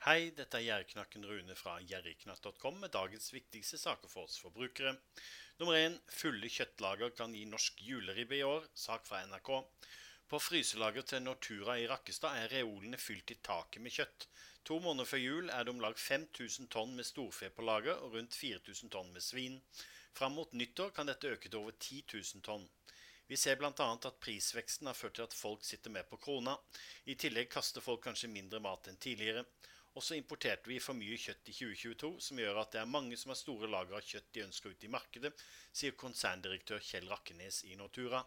Hei, dette er Gjerriknakken Rune fra gjerriknatt.com med dagens viktigste saker for oss forbrukere. Nummer 1. Fulle kjøttlager kan gi norsk juleribbe i år. Sak fra NRK. På fryselager til Nortura i Rakkestad er reolene fylt i taket med kjøtt. 2 måneder før jul er det om lag 5000 tonn med storfe på lager og rundt 4000 tonn med svin. Fram mot nyttår kan dette øke til over 10 000 tonn. Vi ser blant annet at prisveksten har ført til at folk sitter mer på krona. I tillegg kaster folk kanskje mindre mat enn tidligere. Og så importerte vi for mye kjøtt i 2022, som gjør at det er mange som har store lager av kjøtt de ønsker ut i markedet, sier konserndirektør Kjell Rakkenes i Nortura.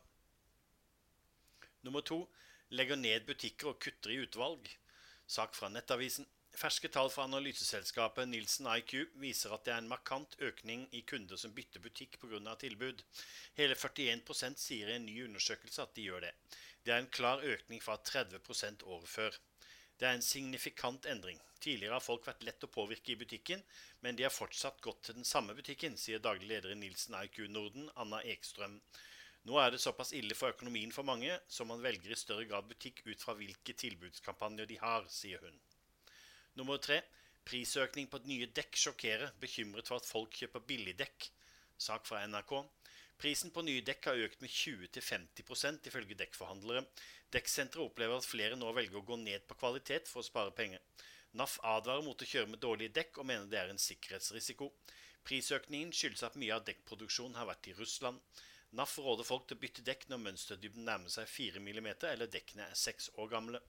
Nummer 2. Legger ned butikker og kutter i utvalg. Sak fra Nettavisen. Ferske tall fra analyseselskapet Nielsen IQ viser at det er en markant økning i kunder som bytter butikk på grunn av tilbud. Hele 41% sier i en ny undersøkelse at de gjør det. Det er en klar økning fra 30% året før. Det er en signifikant endring. Tidligere har folk vært lett å påvirke i butikken, men de har fortsatt gått til den samme butikken, sier daglig leder i Nielsen IQ Norden, Anna Ekstrøm. Nå er det såpass ille for økonomien for mange, så man velger i større grad butikk ut fra hvilke tilbudskampanjer de har, sier hun. Nummer 3. Prisøkning på nye dekk sjokkerer, bekymret for at folk kjøper billigdekk. Sak fra NRK. Prisen på nye dekk har økt med 20-50% ifølge dekkforhandlere. Dekksenteret opplever at flere nå velger å gå ned på kvalitet for å spare penger. NAF advarer mot å kjøre med dårlige dekk og mener det er en sikkerhetsrisiko. Prisøkningen skyldes at mye av dekkproduksjonen har vært i Russland. NAF råder folk til å bytte dekk når mønsterdybden nærmer seg 4 mm eller dekkene er 6 år gamle.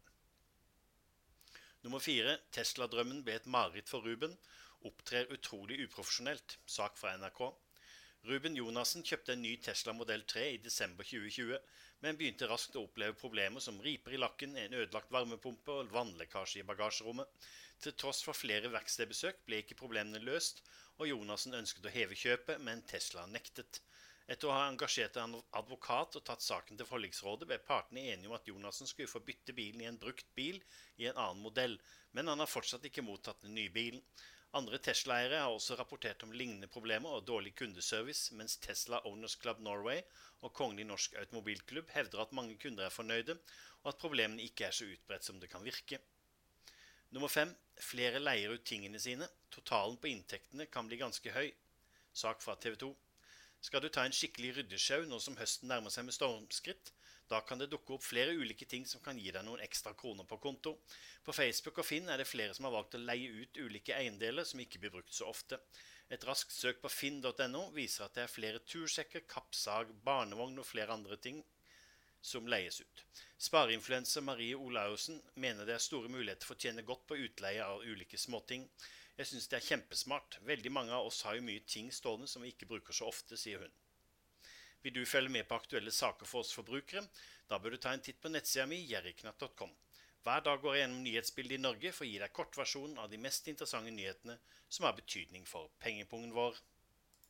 Nummer 4. Tesla-drømmen ble et mareritt for Ruben. Opptrer utrolig uprofesjonelt. Sak fra NRK. Ruben Jonassen kjøpte en ny Tesla Model 3 i desember 2020, men begynte raskt å oppleve problemer som riper i lakken, en ødelagt varmepumpe og vannlekkasje i bagasjerommet. Til tross for flere verkstedbesøk ble ikke problemene løst, og Jonassen ønsket å heve kjøpet, men Tesla nektet. Etter å ha engasjert en advokat og tatt saken til forliksrådet, ble partene enige om at Jonassen skulle få bytte bilen i en brukt bil i en annen modell, men han har fortsatt ikke mottatt den nye bilen. Andre Tesla-eiere har også rapportert om lignende problemer og dårlig kundeservice, mens Tesla Owners Club Norway og Kongelig Norsk Automobilklubb hevder at mange kunder er fornøyde, og at problemene ikke er så utbredt som det kan virke. Nummer 5. Flere leier ut tingene sine. Totalen på inntektene kan bli ganske høy. Sak fra TV 2. Skal du ta en skikkelig ryddesjau nå som høsten nærmer seg med stormskritt? Da kan det dukke opp flere ulike ting som kan gi deg noen ekstra kroner på konto. På Facebook og Finn er det flere som har valgt å leie ut ulike eiendeler som ikke blir brukt så ofte. Et raskt søk på finn.no viser at det er flere tursjekker, kappsag, barnevogn og flere andre ting som leies ut. Spareinfluencer Marie Olaussen mener det er store muligheter for å tjene godt på utleie av ulike småting. Jeg synes det er kjempesmart. Veldig mange av oss har jo mye ting stående som vi ikke bruker så ofte, sier hun. Vil du følge med på aktuelle saker for oss forbrukere? Da bør du ta en titt på nettsida mi gjerriknatt.com. Hver dag går jeg gjennom nyhetsbildet i Norge for å gi deg kortversjonen av de mest interessante nyhetene som har betydning for pengepungen vår.